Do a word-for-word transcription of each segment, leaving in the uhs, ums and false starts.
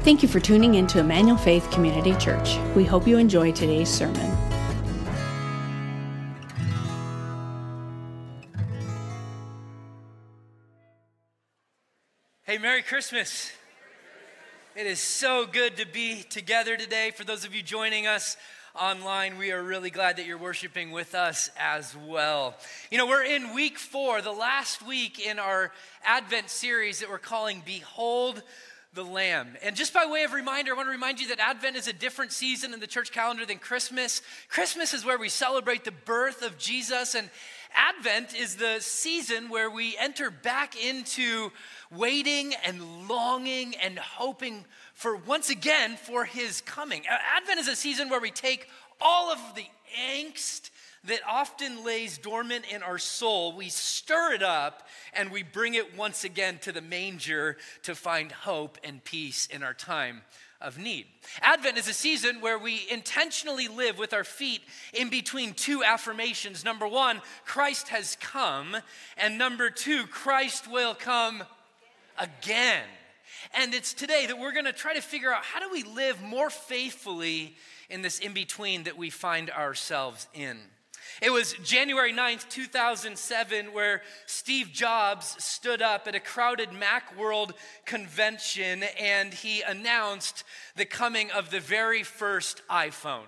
Thank you for tuning in to Emmanuel Faith Community Church. We hope you enjoy today's sermon. Hey, Merry Christmas. It is so good to be together today. For those of you joining us online, we are really glad that you're worshiping with us as well. You know, we're in week four, the last week in our Advent series that we're calling Behold the Lamb. And just by way of reminder, I want to remind you that Advent is a different season in the church calendar than Christmas. Christmas is where we celebrate the birth of Jesus, and Advent is the season where we enter back into waiting and longing and hoping for, once again, for his coming. Advent is a season where we take all of the angst that often lays dormant in our soul, we stir it up, and we bring it once again to the manger to find hope and peace in our time of need. Advent is a season where we intentionally live with our feet in between two affirmations. Number one, Christ has come, and number two, Christ will come again. And it's today that we're going to try to figure out, how do we live more faithfully in this in-between that we find ourselves in? It was January ninth, two thousand seven, where Steve Jobs stood up at a crowded Macworld convention and he announced the coming of the very first iPhone.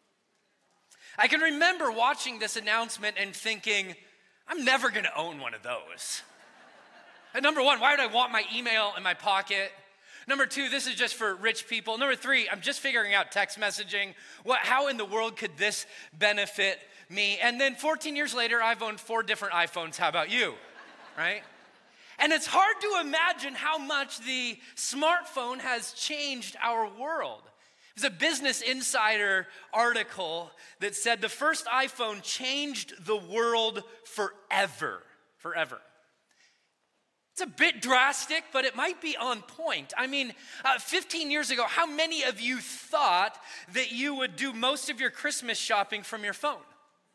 I can remember watching this announcement and thinking, I'm never going to own one of those. And number one, why would I want my email in my pocket? Number two, this is just for rich people. Number three, I'm just figuring out text messaging. What, how in the world could this benefit me? And then fourteen years later, I've owned four different iPhones. How about you? Right? And it's hard to imagine how much the smartphone has changed our world. There's a Business Insider article that said the first iPhone changed the world forever. Forever. It's a bit drastic, but it might be on point. I mean, uh, fifteen years ago, how many of you thought that you would do most of your Christmas shopping from your phone?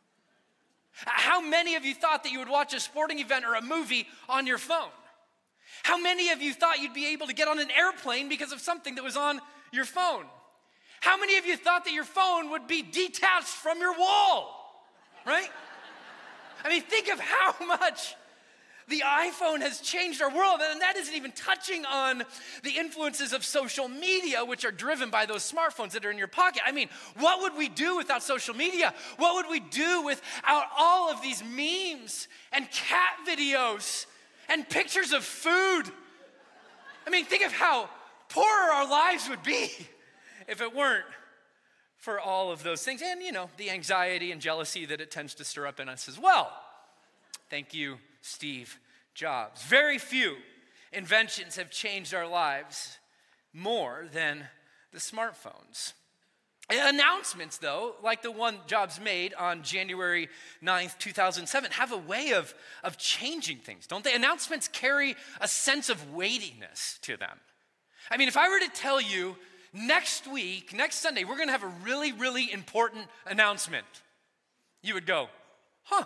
How many of you thought that you would watch a sporting event or a movie on your phone? How many of you thought you'd be able to get on an airplane because of something that was on your phone? How many of you thought that your phone would be detached from your wall, right? I mean, think of how much the iPhone has changed our world, and that isn't even touching on the influences of social media, which are driven by those smartphones that are in your pocket. I mean, what would we do without social media? What would we do without all of these memes and cat videos and pictures of food? I mean, think of how poor our lives would be if it weren't for all of those things. And, you know, the anxiety and jealousy that it tends to stir up in us as well. Thank you, Steve Jobs. Very few inventions have changed our lives more than the smartphones. Announcements, though, like the one Jobs made on January ninth, two thousand seven, have a way of, of changing things, don't they? Announcements carry a sense of weightiness to them. I mean, if I were to tell you next week, next Sunday, we're going to have a really, really important announcement, you would go, huh?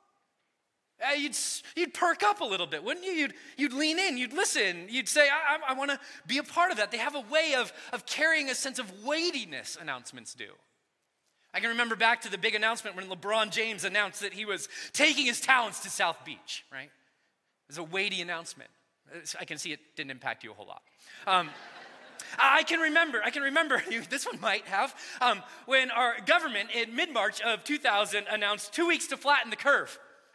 Uh, you'd, you'd perk up a little bit, wouldn't you? You'd, you'd lean in, you'd listen, you'd say, I, I, I want to be a part of that. They have a way of, of carrying a sense of weightiness, announcements do. I can remember back to the big announcement when LeBron James announced that he was taking his talents to South Beach, right? It was a weighty announcement. I can see it didn't impact you a whole lot. Um, I can remember, I can remember, this one might have, um, when our government in mid-March of two thousand announced two weeks to flatten the curve.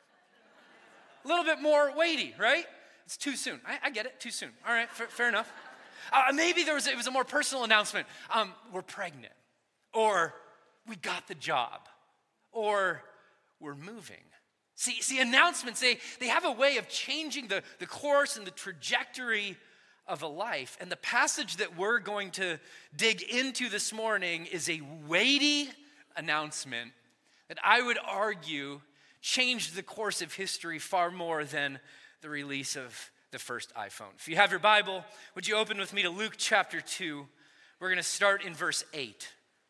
A little bit more weighty, right? It's too soon. I, I get it, too soon. All right, fair, fair enough. Uh, maybe there was it was a more personal announcement. Um, we're pregnant, or we got the job, or we're moving. See, see, announcements, they, they have a way of changing the, the course and the trajectory of a life. And the passage that we're going to dig into this morning is a weighty announcement that I would argue changed the course of history far more than the release of the first iPhone. If you have your Bible, would you open with me to Luke chapter two? We're going to start in verse eight.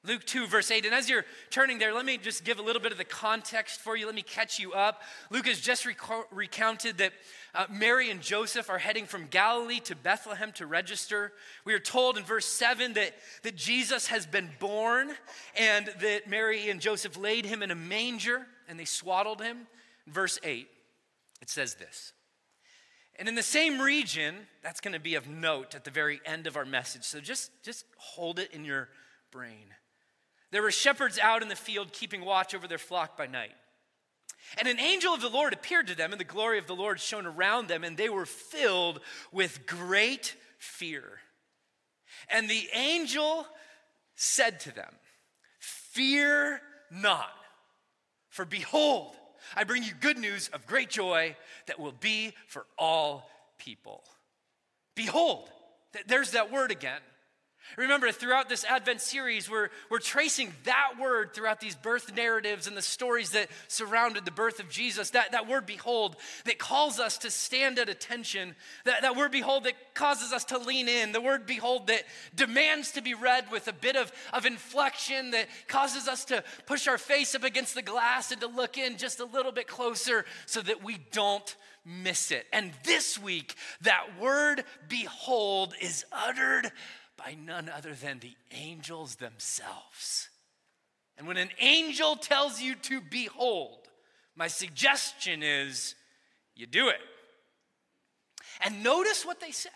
Luke two, verse eight. And as you're turning there, let me just give a little bit of the context for you. Let me catch you up. Luke has just rec- recounted that uh, Mary and Joseph are heading from Galilee to Bethlehem to register. We are told in verse seven that, that Jesus has been born and that Mary and Joseph laid him in a manger and they swaddled him. In verse eight, it says this. And in the same region, that's going to be of note at the very end of our message. So just, just hold it in your brain. There were shepherds out in the field keeping watch over their flock by night. And an angel of the Lord appeared to them, and the glory of the Lord shone around them, and they were filled with great fear. And the angel said to them, "Fear not, for behold, I bring you good news of great joy that will be for all people." Behold, there's that word again. Remember, throughout this Advent series, we're, we're tracing that word throughout these birth narratives and the stories that surrounded the birth of Jesus. That, that word, behold, that calls us to stand at attention. That, that word, behold, that causes us to lean in. The word, behold, that demands to be read with a bit of, of inflection, that causes us to push our face up against the glass and to look in just a little bit closer so that we don't miss it. And this week, that word, behold, is uttered by none other than the angels themselves. And when an angel tells you to behold, my suggestion is you do it. And notice what they say.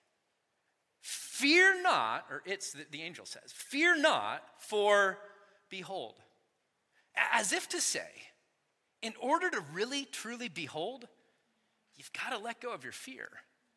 Fear not, or it's the, the angel says, fear not, for behold. As if to say, in order to really, truly behold, you've got to let go of your fear.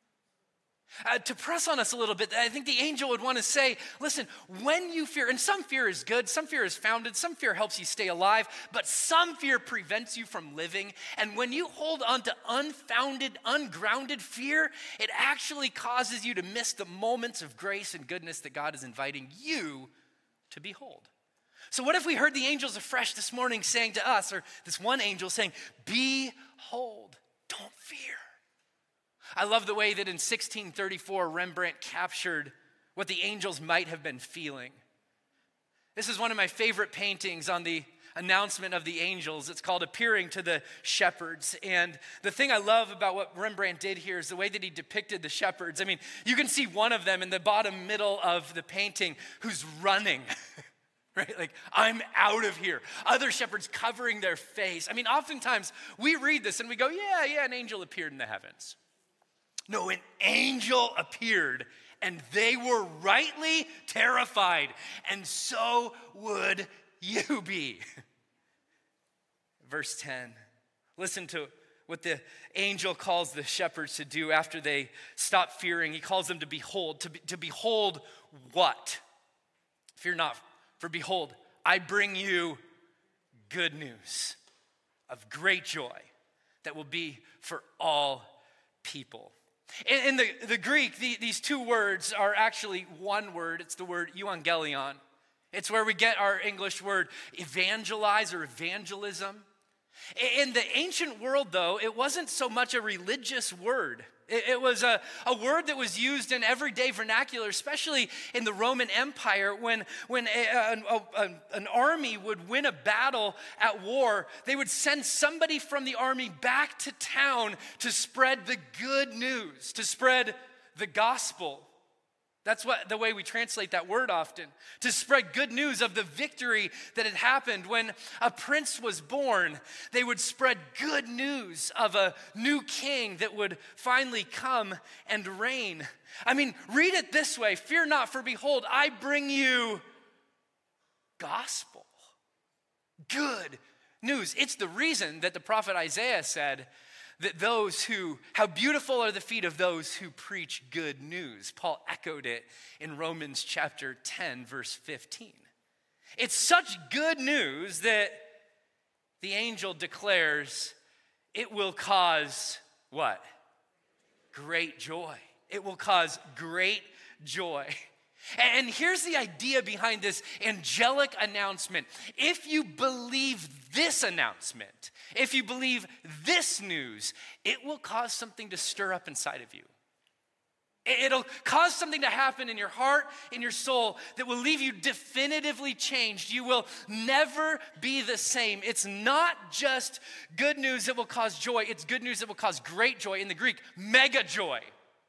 Uh, to press on us a little bit, I think the angel would want to say, listen, when you fear, and some fear is good, some fear is founded, some fear helps you stay alive, but some fear prevents you from living. And when you hold on to unfounded, ungrounded fear, it actually causes you to miss the moments of grace and goodness that God is inviting you to behold. So what if we heard the angels afresh this morning saying to us, or this one angel saying, behold, don't fear. I love the way that in sixteen thirty-four, Rembrandt captured what the angels might have been feeling. This is one of my favorite paintings on the announcement of the angels. It's called Appearing to the Shepherds. And the thing I love about what Rembrandt did here is the way that he depicted the shepherds. I mean, you can see one of them in the bottom middle of the painting who's running. Right? Like, I'm out of here. Other shepherds covering their face. I mean, oftentimes we read this and we go, yeah, yeah, an angel appeared in the heavens. No, an angel appeared, and they were rightly terrified, and so would you be. Verse ten, listen to what the angel calls the shepherds to do after they stop fearing. He calls them to behold. To, be, to behold what? Fear not, for behold, I bring you good news of great joy that will be for all people. In, in the, the Greek, the, these two words are actually one word. It's the word euangelion. It's where we get our English word evangelize or evangelism. In the ancient world, though, it wasn't so much a religious word. It, it was a, a word that was used in everyday vernacular, especially in the Roman Empire. When, when a, a, a, an army would win a battle at war, they would send somebody from the army back to town to spread the good news, to spread the gospel. That's what the way we translate that word often, to spread good news of the victory that had happened. When a prince was born, they would spread good news of a new king that would finally come and reign. I mean, read it this way, fear not, for behold, I bring you gospel, good news. It's the reason that the prophet Isaiah said, that those who, how beautiful are the feet of those who preach good news. Paul echoed it in Romans chapter ten, verse fifteen. It's such good news that the angel declares it will cause what? Great joy. It will cause great joy. And here's the idea behind this angelic announcement. If you believe this announcement, if you believe this news, it will cause something to stir up inside of you. It'll cause something to happen in your heart, in your soul, that will leave you definitively changed. You will never be the same. It's not just good news that will cause joy. It's good news that will cause great joy. In the Greek, mega joy.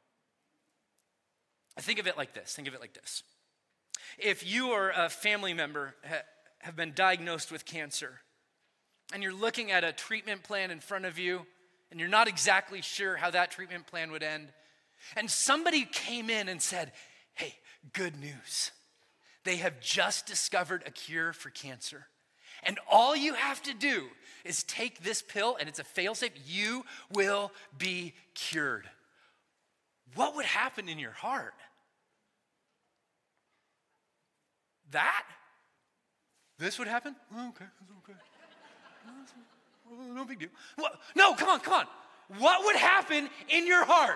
Think of it like this. Think of it like this. If you or a family member ha- have been diagnosed with cancer, and you're looking at a treatment plan in front of you, and you're not exactly sure how that treatment plan would end, and somebody came in and said, hey, good news. They have just discovered a cure for cancer. And all you have to do is take this pill, and it's a fail-safe. You will be cured. What would happen in your heart? That? This would happen? Oh, okay, that's okay. No big deal. What? No, come on, come on. What would happen in your heart?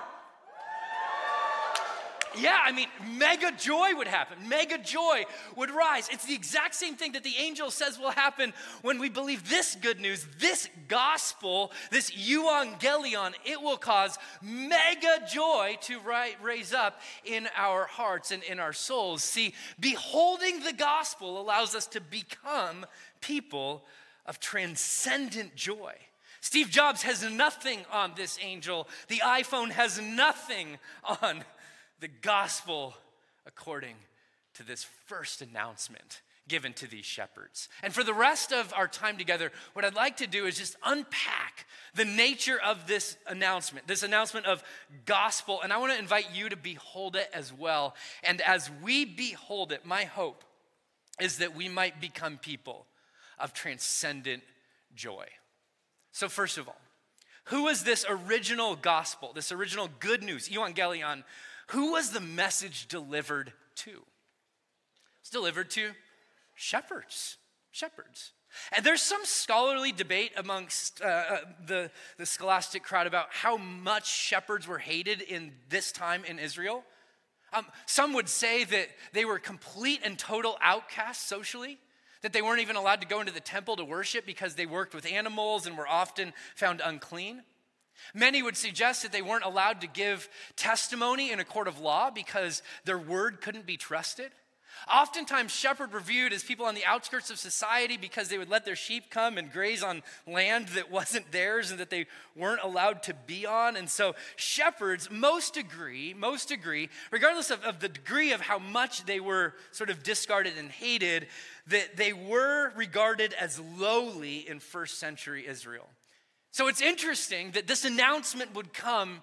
Yeah, I mean, mega joy would happen. Mega joy would rise. It's the exact same thing that the angel says will happen when we believe this good news, this gospel, this euangelion. It will cause mega joy to ri- raise up in our hearts and in our souls. See, beholding the gospel allows us to become people of transcendent joy. Steve Jobs has nothing on this angel. The iPhone has nothing on the gospel according to this first announcement given to these shepherds. And for the rest of our time together, what I'd like to do is just unpack the nature of this announcement, this announcement of gospel. And I want to invite you to behold it as well. And as we behold it, my hope is that we might become people of transcendent joy. So first of all, who was this original gospel, this original good news, euangelion? Who was the message delivered to? It's delivered to shepherds, shepherds. And there's some scholarly debate amongst uh, the, the scholastic crowd about how much shepherds were hated in this time in Israel. Um, some would say that they were complete and total outcasts socially, that they weren't even allowed to go into the temple to worship because they worked with animals and were often found unclean. Many would suggest that they weren't allowed to give testimony in a court of law because their word couldn't be trusted. Oftentimes, shepherds were viewed as people on the outskirts of society because they would let their sheep come and graze on land that wasn't theirs and that they weren't allowed to be on. And so shepherds, most agree, most agree, regardless of, of the degree of how much they were sort of discarded and hated, that they were regarded as lowly in first century Israel. So it's interesting that this announcement would come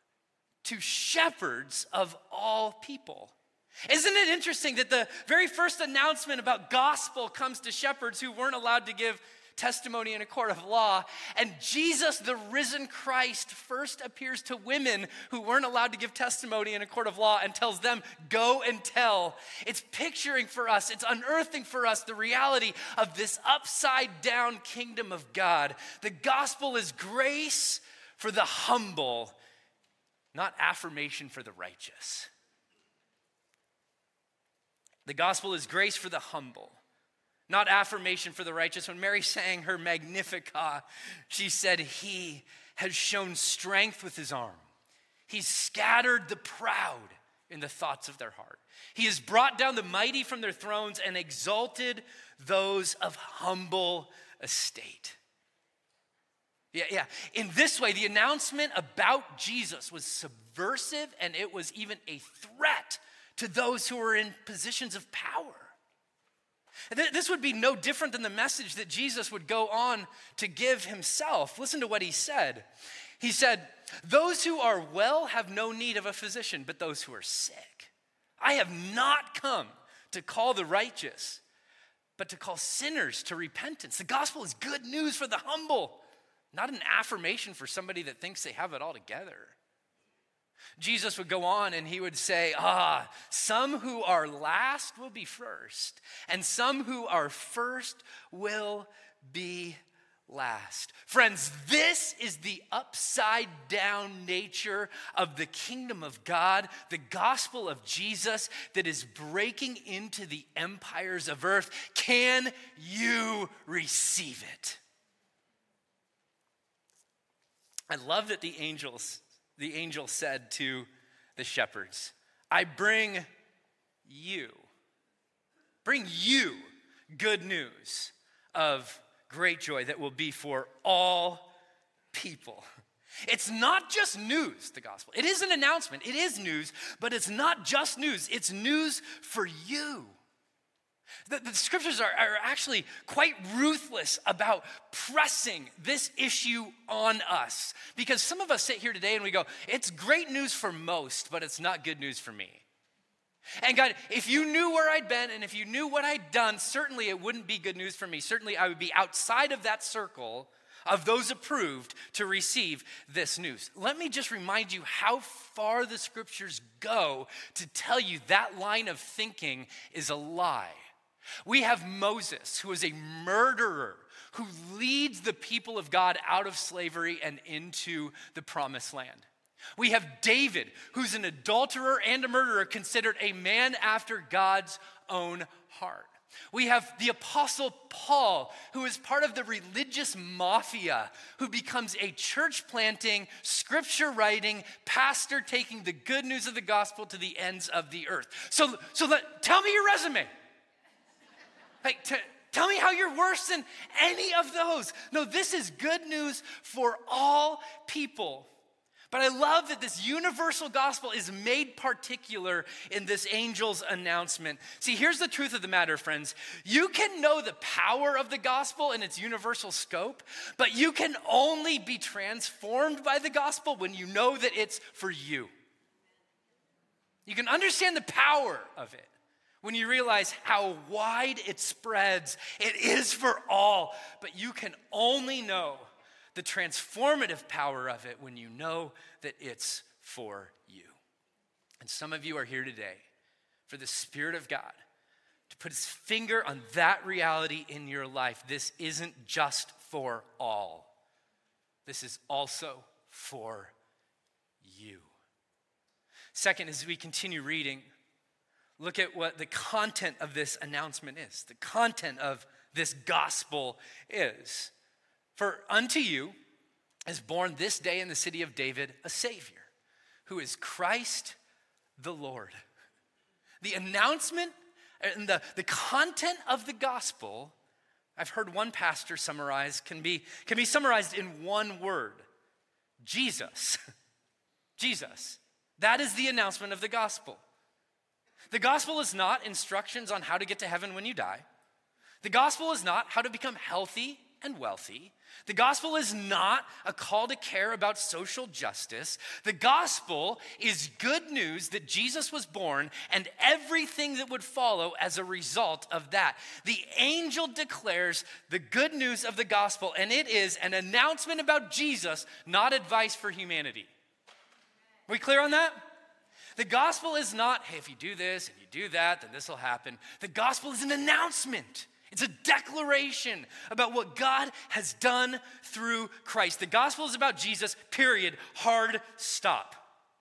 to shepherds of all people. Isn't it interesting that the very first announcement about gospel comes to shepherds who weren't allowed to give testimony in a court of law, and Jesus, the risen Christ, first appears to women who weren't allowed to give testimony in a court of law and tells them, go and tell. It's picturing for us, it's unearthing for us the reality of this upside down kingdom of God. The gospel is grace for the humble, not affirmation for the righteous. The gospel is grace for the humble, not affirmation for the righteous. When Mary sang her Magnificat, she said, he has shown strength with his arm. He's scattered the proud in the thoughts of their heart. He has brought down the mighty from their thrones and exalted those of humble estate. Yeah, yeah. In this way, the announcement about Jesus was subversive, and it was even a threat to those who were in positions of power. This would be no different than the message that Jesus would go on to give himself. Listen to what he said. He said, those who are well have no need of a physician, but those who are sick. I have not come to call the righteous, but to call sinners to repentance. The gospel is good news for the humble, not an affirmation for somebody that thinks they have it all together. Jesus would go on and he would say, ah, some who are last will be first, and some who are first will be last. Friends, this is the upside down nature of the kingdom of God, the gospel of Jesus that is breaking into the empires of earth. Can you receive it? I love that the angels The angel said to the shepherds. I bring you, bring you good news of great joy that will be for all people. It's not just news, the gospel. It is an announcement. It is news, but it's not just news. It's news for you. The, the scriptures are, are actually quite ruthless about pressing this issue on us. Because some of us sit here today and we go, it's great news for most, but it's not good news for me. And God, if you knew where I'd been and if you knew what I'd done, certainly it wouldn't be good news for me. Certainly I would be outside of that circle of those approved to receive this news. Let me just remind you how far the scriptures go to tell you that line of thinking is a lie. We have Moses, who is a murderer, who leads the people of God out of slavery and into the promised land. We have David, who's an adulterer and a murderer, considered a man after God's own heart. We have the Apostle Paul, who is part of the religious mafia, who becomes a church-planting, scripture-writing pastor, taking the good news of the gospel to the ends of the earth. So, so let, tell me your resume. Like, t- tell me how you're worse than any of those. No, this is good news for all people. But I love that this universal gospel is made particular in this angel's announcement. See, here's the truth of the matter, friends. You can know the power of the gospel and its universal scope, but you can only be transformed by the gospel when you know that it's for you. You can understand the power of it when you realize how wide it spreads. It is for all, but you can only know the transformative power of it when you know that it's for you. And some of you are here today for the Spirit of God to put his finger on that reality in your life. This isn't just for all. This is also for you. Second, as we continue reading, look at what the content of this announcement is. The content of this gospel is. For unto you is born this day in the city of David a Savior, who is Christ the Lord. The announcement and the, the content of the gospel, I've heard one pastor summarize, can be, can be summarized in one word: Jesus. Jesus. That is the announcement of the gospel. The gospel is not instructions on how to get to heaven when you die. The gospel is not how to become healthy and wealthy. The gospel is not a call to care about social justice. The gospel is good news that Jesus was born and everything that would follow as a result of that. The angel declares the good news of the gospel, and it is an announcement about Jesus, not advice for humanity. Are we clear on that? The gospel is not, hey, if you do this and you do that, then this will happen. The gospel is an announcement. It's a declaration about what God has done through Christ. The gospel is about Jesus, period. Hard stop.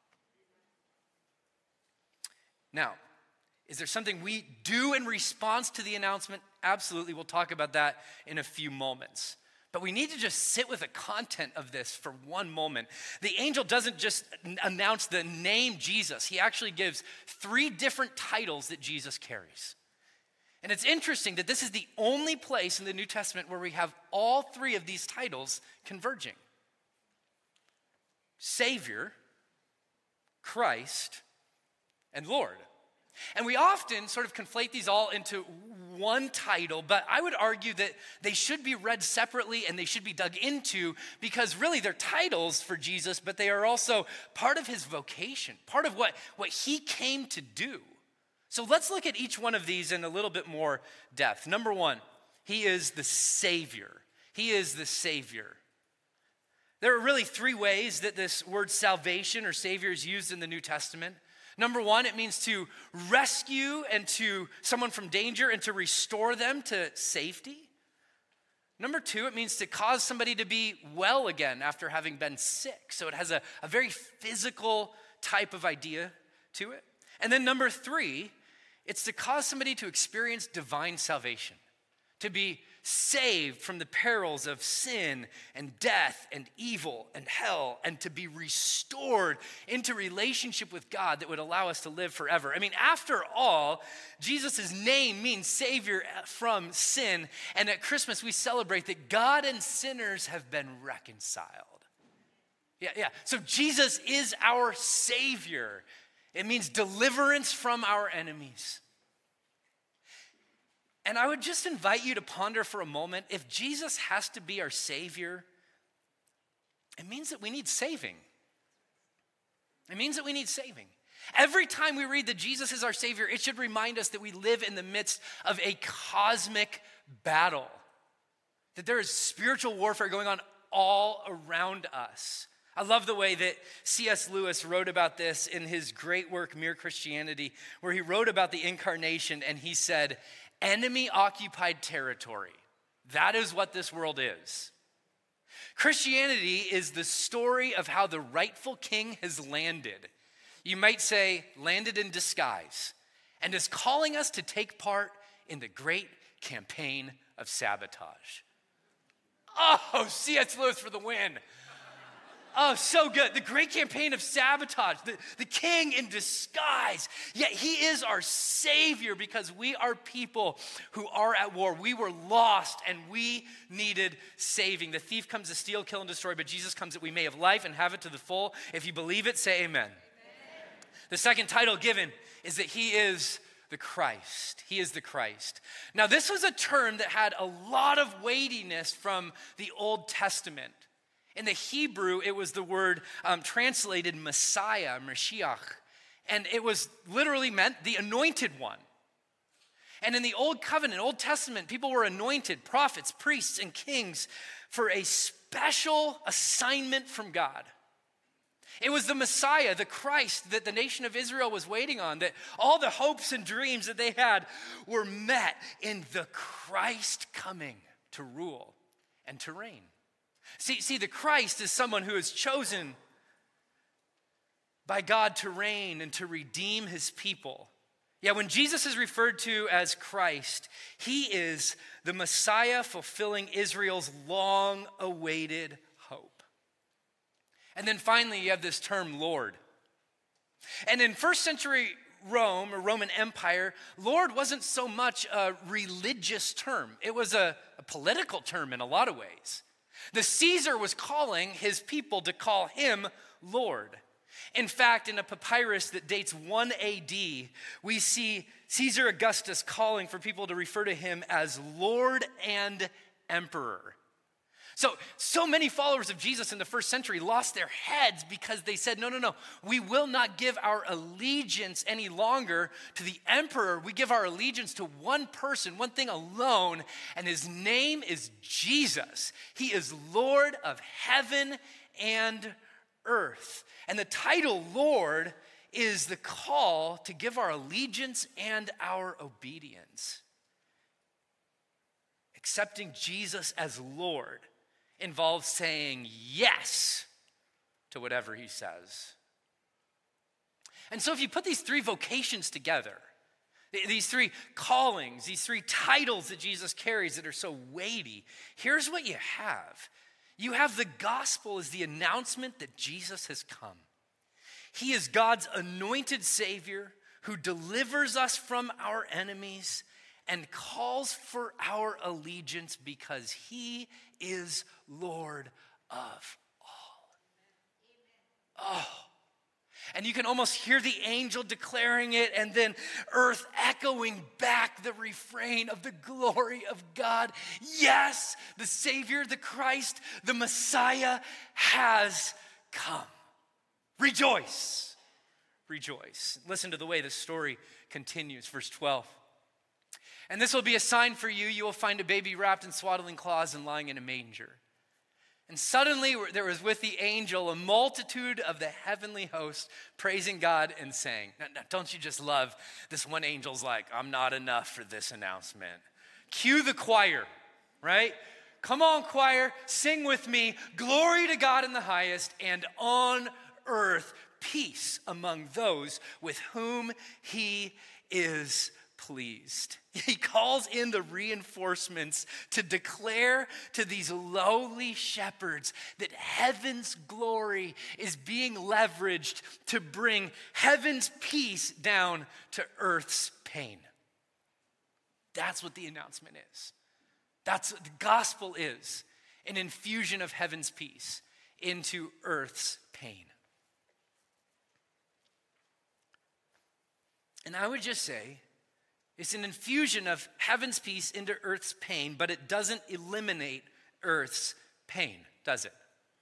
Now, is there something we do in response to the announcement? Absolutely. We'll talk about that in a few moments. But we need to just sit with the content of this for one moment. The angel doesn't just announce the name Jesus. He actually gives three different titles that Jesus carries. And it's interesting that this is the only place in the New Testament where we have all three of these titles converging: Savior, Christ, and Lord. And we often sort of conflate these all into one title, but I would argue that they should be read separately and they should be dug into, because really they're titles for Jesus, but they are also part of his vocation, part of what, what he came to do. So let's look at each one of these in a little bit more depth. Number one, he is the Savior. He is the Savior. There are really three ways that this word salvation or Savior is used in the New Testament. Number one, it means to rescue and to someone from danger and to restore them to safety. Number two, it means to cause somebody to be well again after having been sick. So it has a, a very physical type of idea to it. And then number three, it's to cause somebody to experience divine salvation, to be saved from the perils of sin and death and evil and hell, and to be restored into relationship with God that would allow us to live forever. I mean, after all, Jesus' name means Savior from sin, and at Christmas we celebrate that God and sinners have been reconciled. Yeah, yeah. So Jesus is our Savior. It means deliverance from our enemies. And I would just invite you to ponder for a moment, if Jesus has to be our Savior, it means that we need saving. It means that we need saving. Every time we read that Jesus is our Savior, it should remind us that we live in the midst of a cosmic battle, that there is spiritual warfare going on all around us. I love the way that C S Lewis wrote about this in his great work, Mere Christianity, where he wrote about the incarnation, and he said, enemy-occupied territory. That is what this world is. Christianity is the story of how the rightful king has landed. You might say, landed in disguise, and is calling us to take part in the great campaign of sabotage. Oh, C S Lewis for the win. Oh, so good. The great campaign of sabotage, the, the king in disguise. Yet he is our Savior because we are people who are at war. We were lost and we needed saving. The thief comes to steal, kill, and destroy, but Jesus comes that we may have life and have it to the full. If you believe it, say amen. Amen. The second title given is that he is the Christ. He is the Christ. Now, this was a term that had a lot of weightiness from the Old Testament. In the Hebrew, it was the word um, translated Messiah, Mashiach, and it was literally meant the anointed one. And in the Old Covenant, Old Testament, people were anointed, prophets, priests, and kings for a special assignment from God. It was the Messiah, the Christ, that the nation of Israel was waiting on, that all the hopes and dreams that they had were met in the Christ coming to rule and to reign. See, see, the Christ is someone who is chosen by God to reign and to redeem his people. Yeah, when Jesus is referred to as Christ, he is the Messiah fulfilling Israel's long-awaited hope. And then finally, you have this term, Lord. And in first century Rome, or Roman Empire, Lord wasn't so much a religious term. It was a, a political term in a lot of ways. The Caesar was calling his people to call him Lord. In fact, in a papyrus that dates one A D, we see Caesar Augustus calling for people to refer to him as Lord and Emperor. So, so many followers of Jesus in the first century lost their heads because they said, no, no, no, we will not give our allegiance any longer to the emperor. We give our allegiance to one person, one thing alone, and his name is Jesus. He is Lord of heaven and earth. And the title Lord is the call to give our allegiance and our obedience. Accepting Jesus as Lord involves saying yes to whatever he says. And so if you put these three vocations together, these three callings, these three titles that Jesus carries that are so weighty, here's what you have. You have the gospel as the announcement that Jesus has come. He is God's anointed Savior who delivers us from our enemies and calls for our allegiance because he is Lord of all. Oh. And you can almost hear the angel declaring it, and then earth echoing back the refrain of the glory of God. Yes, the Savior, the Christ, the Messiah has come. Rejoice. Rejoice. Listen to the way the story continues. Verse twelve. And this will be a sign for you. You will find a baby wrapped in swaddling cloths and lying in a manger. And suddenly there was with the angel a multitude of the heavenly host praising God and saying, now, now, don't you just love this one angel's like, I'm not enough for this announcement. Cue the choir, right? Come on, choir, sing with me. Glory to God in the highest, and on earth peace among those with whom he is pleased. He calls in the reinforcements to declare to these lowly shepherds that heaven's glory is being leveraged to bring heaven's peace down to earth's pain. That's what the announcement is. That's what the gospel is, an infusion of heaven's peace into earth's pain. And I would just say, it's an infusion of heaven's peace into earth's pain, but it doesn't eliminate earth's pain, does it?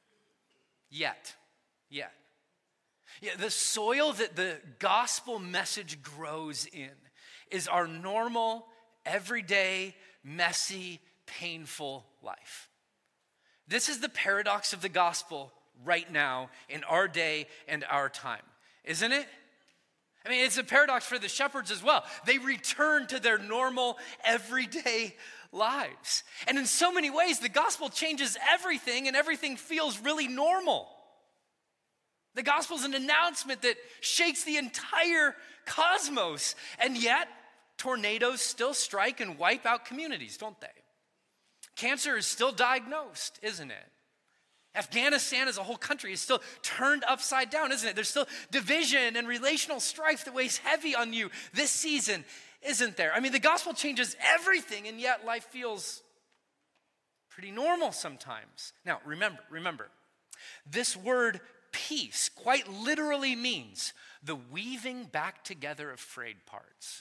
Yet. Yet. Yeah, the soil that the gospel message grows in is our normal, everyday, messy, painful life. This is the paradox of the gospel right now in our day and our time, isn't it? I mean, it's a paradox for the shepherds as well. They return to their normal, everyday lives. And in so many ways, the gospel changes everything and everything feels really normal. The gospel is an announcement that shakes the entire cosmos. And yet, tornadoes still strike and wipe out communities, don't they? Cancer is still diagnosed, isn't it? Afghanistan as a whole country is still turned upside down, isn't it? There's still division and relational strife that weighs heavy on you this season, isn't there? I mean, the gospel changes everything, and yet life feels pretty normal sometimes. Now, remember, remember, this word peace quite literally means the weaving back together of frayed parts.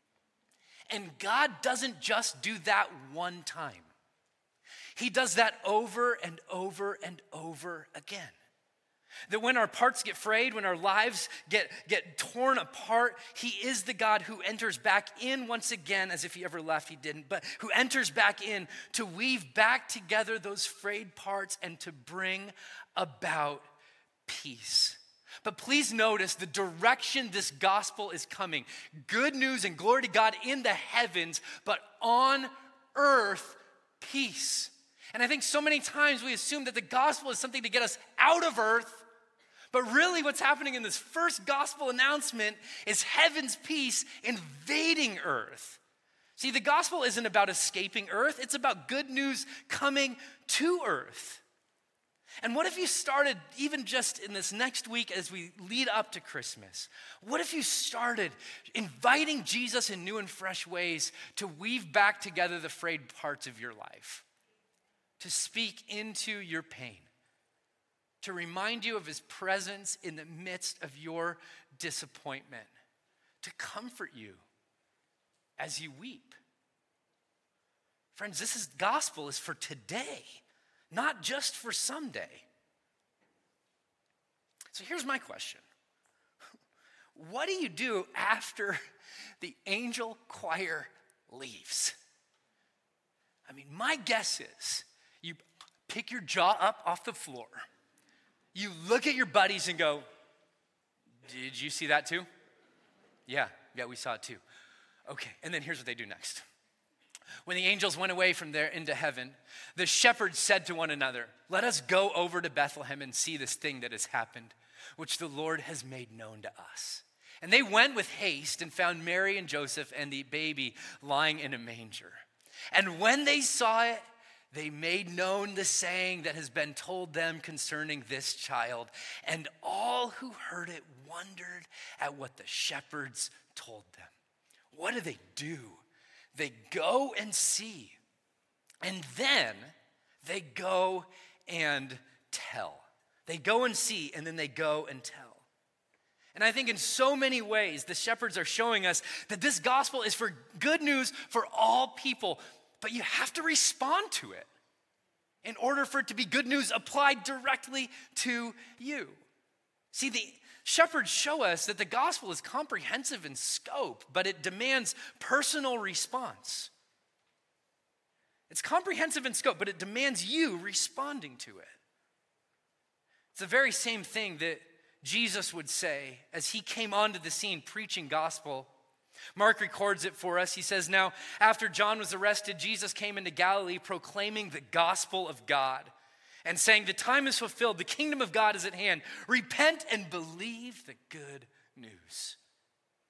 And God doesn't just do that one time. He does that over and over and over again. That when our parts get frayed, when our lives get, get torn apart, he is the God who enters back in once again, as if he ever left, he didn't, but who enters back in to weave back together those frayed parts and to bring about peace. But please notice the direction this gospel is coming. Good news and glory to God in the heavens, but on earth, peace. And I think so many times we assume that the gospel is something to get us out of earth, but really what's happening in this first gospel announcement is heaven's peace invading earth. See, the gospel isn't about escaping earth, it's about good news coming to earth. And what if you started, even just in this next week as we lead up to Christmas, what if you started inviting Jesus in new and fresh ways to weave back together the frayed parts of your life? To speak into your pain, to remind you of his presence in the midst of your disappointment, to comfort you as you weep. Friends, this is gospel is for today, not just for someday. So here's my question. What do you do after the angel choir leaves? I mean, my guess is you pick your jaw up off the floor. You look at your buddies and go, did you see that too? Yeah, yeah, we saw it too. Okay, and then here's what they do next. When the angels went away from there into heaven, the shepherds said to one another, let us go over to Bethlehem and see this thing that has happened, which the Lord has made known to us. And they went with haste and found Mary and Joseph and the baby lying in a manger. And when they saw it, they made known the saying that has been told them concerning this child. And all who heard it wondered at what the shepherds told them. What do they do? They go and see. And then they go and tell. They go and see, and then they go and tell. And I think in so many ways, the shepherds are showing us that this gospel is for good news for all people. But you have to respond to it in order for it to be good news applied directly to you. See, the shepherds show us that the gospel is comprehensive in scope, but it demands personal response. It's comprehensive in scope, but it demands you responding to it. It's the very same thing that Jesus would say as he came onto the scene preaching gospel. Mark records it for us. He says, now, after John was arrested, Jesus came into Galilee proclaiming the gospel of God and saying, the time is fulfilled, the kingdom of God is at hand. Repent and believe the good news.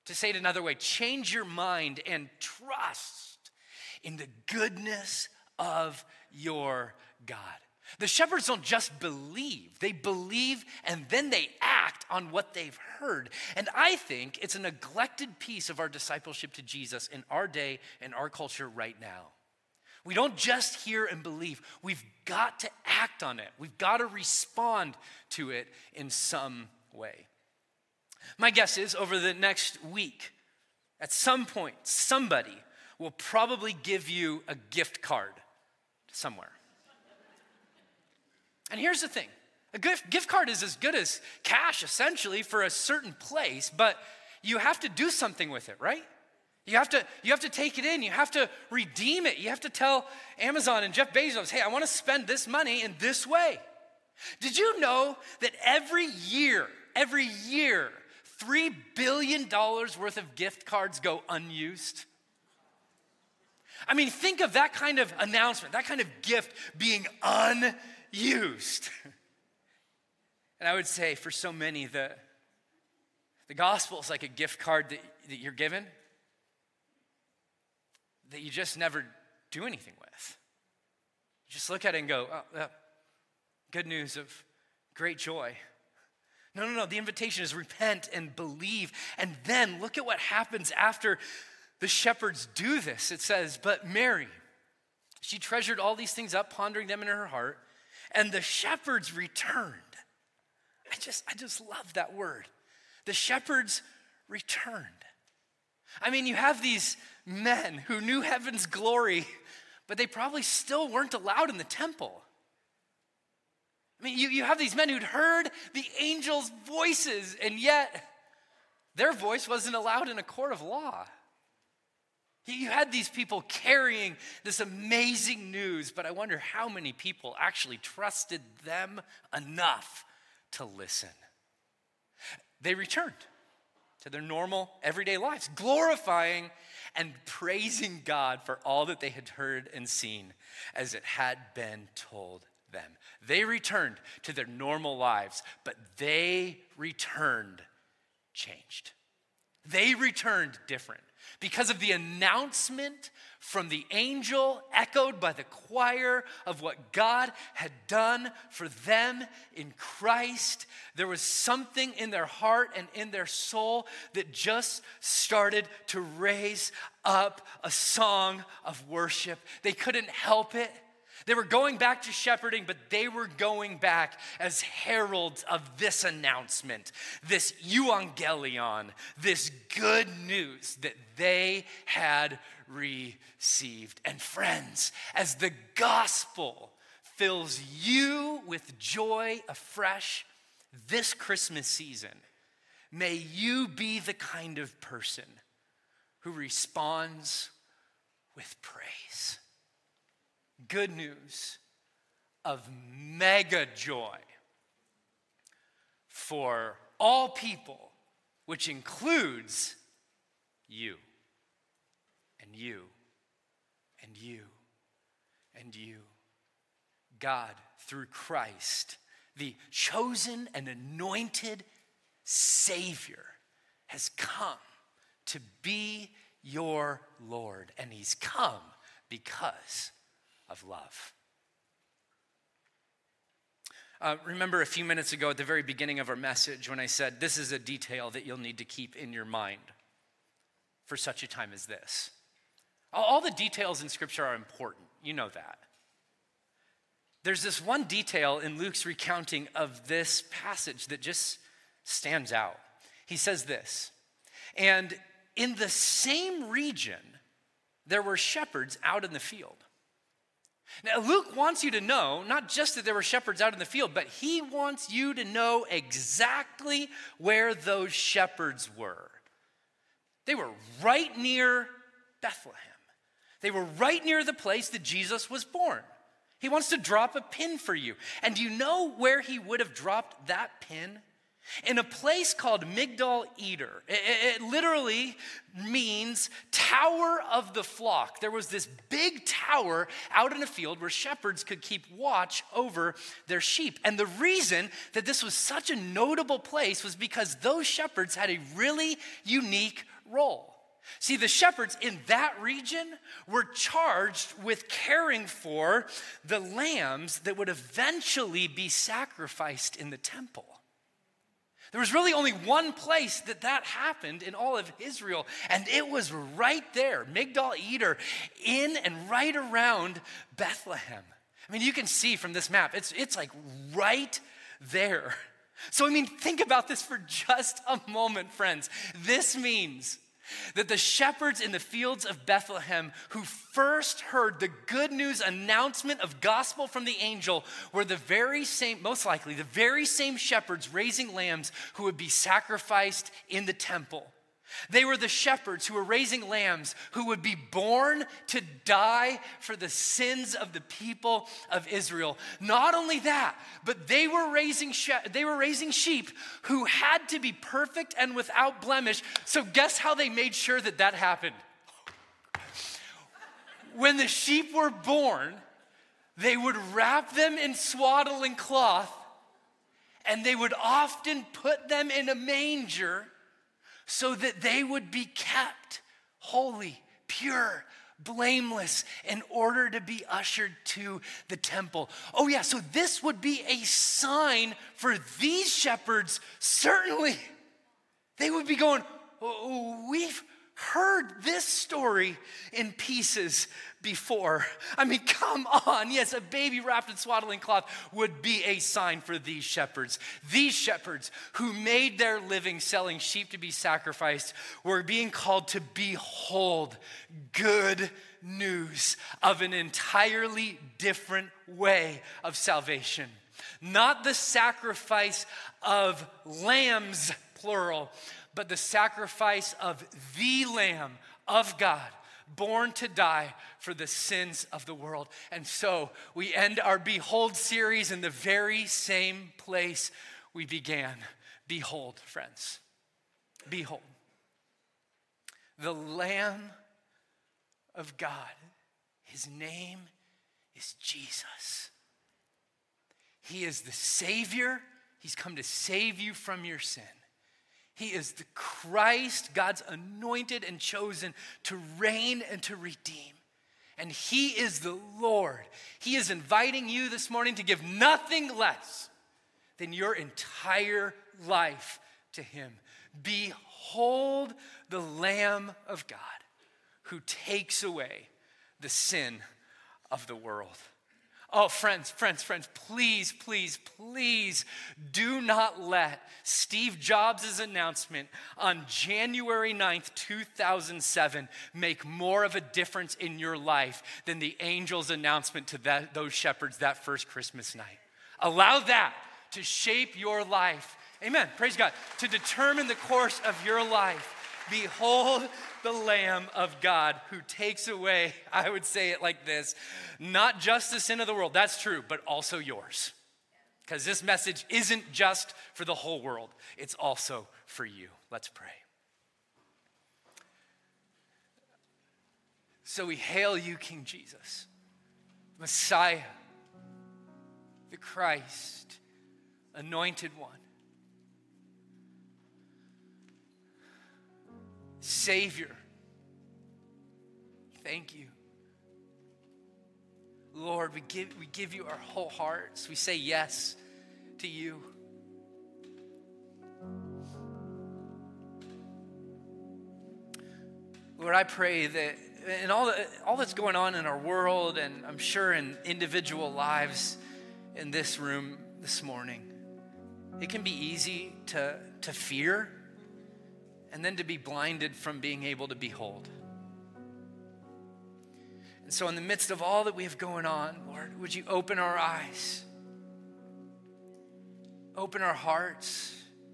To say it another way, change your mind and trust in the goodness of your God. The shepherds don't just believe, they believe and then they act on what they've heard. And I think it's a neglected piece of our discipleship to Jesus in our day and our culture right now. We don't just hear and believe, we've got to act on it. We've got to respond to it in some way. My guess is over the next week, at some point, somebody will probably give you a gift card somewhere. And here's the thing. A gift, gift card is as good as cash, essentially, for a certain place, but you have to do something with it, right? You have to, you have to take it in. You have to redeem it. You have to tell Amazon and Jeff Bezos, hey, I want to spend this money in this way. Did you know that every year, every year, three billion dollars worth of gift cards go unused? I mean, think of that kind of announcement, that kind of gift being unused. And I would say for so many, the, the gospel is like a gift card that, that you're given that you just never do anything with. You just look at it and go, oh, uh, good news of great joy. No, no, no, the invitation is repent and believe. And then look at what happens after the shepherds do this. It says, but Mary, she treasured all these things up, pondering them in her heart, and the shepherds returned. I just, I just love that word. The shepherds returned. I mean, you have these men who knew heaven's glory, but they probably still weren't allowed in the temple. I mean, you, you have these men who'd heard the angels' voices, and yet their voice wasn't allowed in a court of law. You had these people carrying this amazing news, but I wonder how many people actually trusted them enough to listen. They returned to their normal, everyday lives, glorifying and praising God for all that they had heard and seen as it had been told them. They returned to their normal lives, but they returned changed. They returned different because of the announcement from the angel, echoed by the choir of what God had done for them in Christ. There was something in their heart and in their soul that just started to raise up a song of worship. They couldn't help it. They were going back to shepherding, but they were going back as heralds of this announcement, this euangelion, this good news that they had received. And friends, as the gospel fills you with joy afresh this Christmas season, may you be the kind of person who responds with praise. Good news of mega joy for all people, which includes you and you and you and you. God, through Christ, the chosen and anointed Savior, has come to be your Lord, and he's come because of love. Uh, remember a few minutes ago at the very beginning of our message when I said this is a detail that you'll need to keep in your mind for such a time as this. All, all the details in Scripture are important. You know that. There's this one detail in Luke's recounting of this passage that just stands out. He says this, and in the same region, there were shepherds out in the field. Now, Luke wants you to know, not just that there were shepherds out in the field, but he wants you to know exactly where those shepherds were. They were right near Bethlehem. They were right near the place that Jesus was born. He wants to drop a pin for you. And do you know where he would have dropped that pin? In a place called Migdal Eder. It, it literally means tower of the flock. There was this big tower out in a field where shepherds could keep watch over their sheep. And the reason that this was such a notable place was because those shepherds had a really unique role. See, the shepherds in that region were charged with caring for the lambs that would eventually be sacrificed in the temple. There was really only one place that that happened in all of Israel, and it was right there, Migdal Eder, in and right around Bethlehem. I mean, you can see from this map, it's, it's like right there. So, I mean, think about this for just a moment, friends. This means that the shepherds in the fields of Bethlehem who first heard the good news announcement of gospel from the angel were the very same, most likely, the very same shepherds raising lambs who would be sacrificed in the temple. They were the shepherds who were raising lambs who would be born to die for the sins of the people of Israel. Not only that, but they were raising she- they were raising sheep who had to be perfect and without blemish. So guess how they made sure that that happened? When the sheep were born, they would wrap them in swaddling cloth, and they would often put them in a manger so that they would be kept holy, pure, blameless in order to be ushered to the temple. Oh yeah, so this would be a sign for these shepherds, certainly. They would be going, oh, we've heard this story in pieces before. I mean, come on. Yes, a baby wrapped in swaddling cloth would be a sign for these shepherds. These shepherds who made their living selling sheep to be sacrificed were being called to behold good news of an entirely different way of salvation. Not the sacrifice of lambs, plural, but the sacrifice of the Lamb of God, born to die for the sins of the world. And so we end our Behold series in the very same place we began. Behold, friends. Behold. The Lamb of God. His name is Jesus. He is the Savior. He's come to save you from your sin. He is the Christ, God's anointed and chosen to reign and to redeem. And he is the Lord. He is inviting you this morning to give nothing less than your entire life to him. Behold the Lamb of God who takes away the sin of the world. Oh, friends, friends, friends, please, please, please do not let Steve Jobs' announcement on January ninth, two thousand seven make more of a difference in your life than the angel's announcement to that, those shepherds that first Christmas night. Allow that to shape your life. Amen. Praise God. To determine the course of your life. Behold the Lamb of God who takes away, I would say it like this, not just the sin of the world, that's true, but also yours. Because this message isn't just for the whole world, it's also for you. Let's pray. So we hail you, King Jesus, Messiah, the Christ, anointed one. Savior, thank you. Lord, we give, we give you our whole hearts. We say yes to you. Lord, I pray that in all, the, all that's going on in our world, and I'm sure in individual lives in this room this morning, it can be easy to, to fear and then to be blinded from being able to behold. And so in the midst of all that we have going on, Lord, would you open our eyes, open our hearts,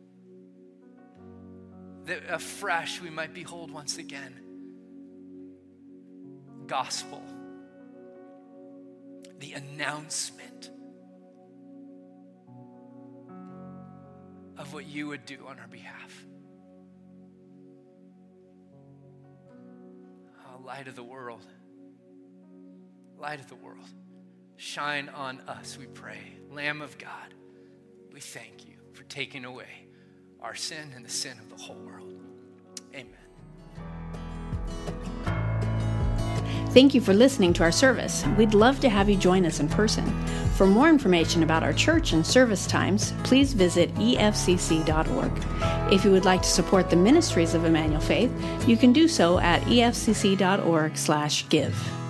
that afresh we might behold once again gospel, the announcement of what you would do on our behalf. Light of the world, light of the world, shine on us, we pray. Lamb of God, we thank you for taking away our sin and the sin of the whole world. Amen. Thank you for listening to our service. We'd love to have you join us in person. For more information about our church and service times, please visit E F C C dot org. If you would like to support the ministries of Emmanuel Faith, you can do so at E F C C dot org slash give.